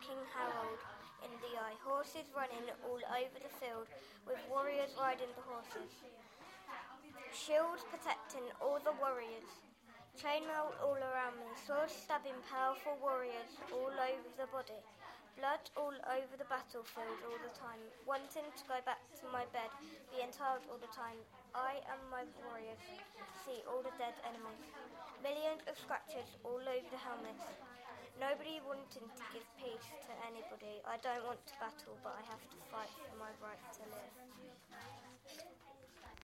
King Harold in the eye. Horses running all over the field with warriors riding the horses. Shields protecting all the warriors. Chainmail all around me. Swords stabbing powerful warriors all over the body. Blood all over the battlefield all the time. Wanting to go back to my bed. Being tired all the time. I and my warriors see all the dead enemies. Millions of scratches all over the helmets. Nobody wanting to give peace to anybody. I don't want to battle, but I have to fight for my right to live.